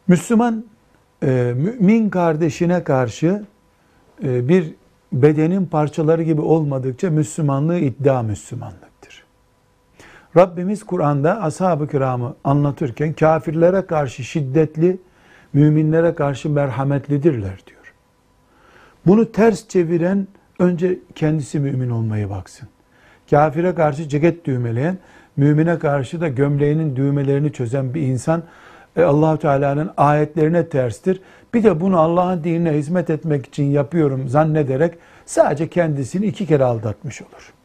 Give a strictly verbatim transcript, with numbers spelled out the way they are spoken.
Müslüman, e, mümin kardeşine karşı e, bir bedenin parçaları gibi olmadıkça Müslümanlığı iddia Müslümanlıktır. Rabbimiz Kur'an'da ashab-ı kiramı anlatırken kafirlere karşı şiddetli, müminlere karşı merhametlidirler diyor. Bunu ters çeviren önce kendisi mümin olmayı baksın. Kafire karşı ceket düğmeleyen, mümine karşı da gömleğinin düğmelerini çözen bir insan e, Allah-u Teala'nın ayetlerine terstir. Bir de bunu Allah'ın dinine hizmet etmek için yapıyorum zannederek sadece kendisini iki kere aldatmış olur.